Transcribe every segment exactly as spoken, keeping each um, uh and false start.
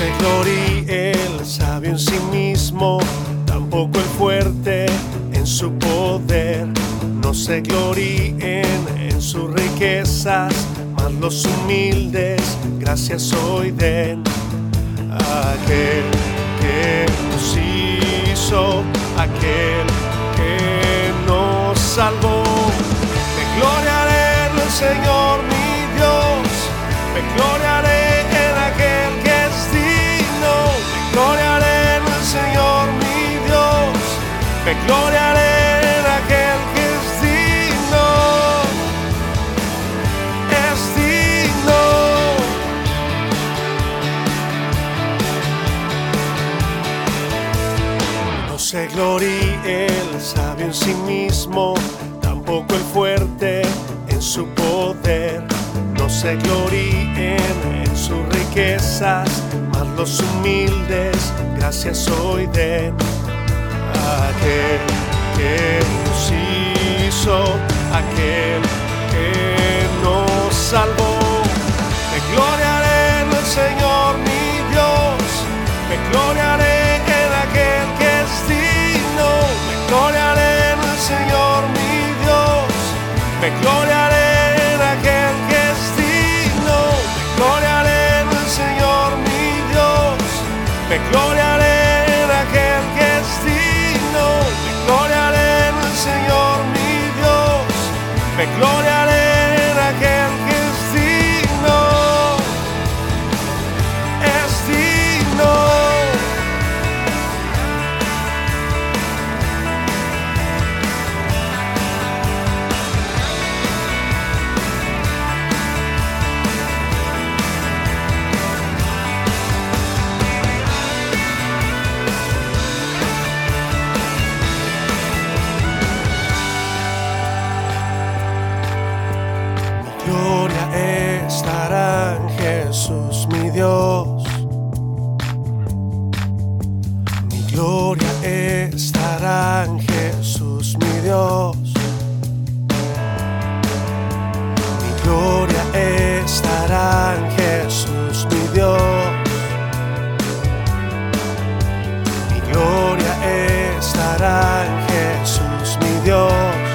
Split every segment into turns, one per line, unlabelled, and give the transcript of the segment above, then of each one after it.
se gloríe el sabio en sí mismo, tampoco el fuerte en su poder. No se gloríen en sus riquezas, mas los humildes gracias hoy den. Aquel que nos hizo, aquel que nos salvó. Me gloriaré en el Señor mi Dios, me gloriaré en aquel que es digno. Me gloriaré en el Señor mi Dios, me gloriaré en aquel que es digno, es digno. No se gloríe el sabio en sí mismo, tampoco el fuerte en su poder. No se gloríen en sus riquezas, mas los humildes gracias hoy den. Aquel que nos hizo, aquel que nos salvó. Me gloriaré en el Señor mi Dios, me gloriaré en aquel que es digno. Me gloriaré en el Señor mi Dios, me gloriaré en aquel que es digno. Me gloriaré en el Señor mi Dios, me gloriaré en aquel que es digno. Me gloriaré en el Señor mi Dios, me gloriaré en aquel que es digno, es digno. Gloria estará en Jesús mi Dios, mi gloria estará en Jesús mi Dios, mi gloria estará en Jesús mi Dios, mi gloria estará en Jesús mi Dios.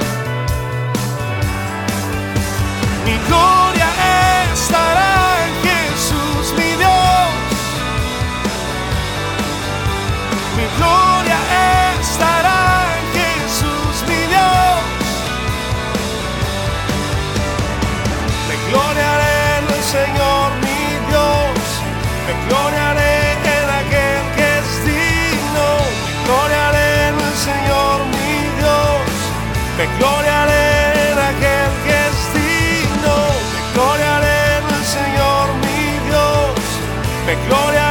Mi gloria estará en Jesús mi Dios, mi gloria estará en Jesús mi Dios. Me gloriaré en el Señor mi Dios, me gloriaré en aquel que es digno. Me gloriaré en el Señor mi Dios, me gloriaré en aquel que es digno. Me gloriaré en el Señor mi Dios, me gloriaré